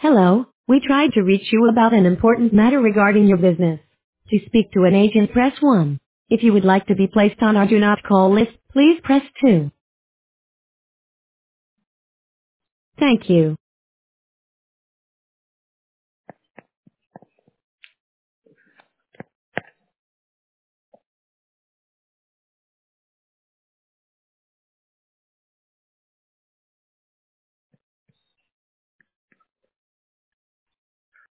Hello, we tried to reach you about an important matter regarding your business. To speak to an agent, press 1. If you would like to be placed on our do not call list, please press 2. Thank you.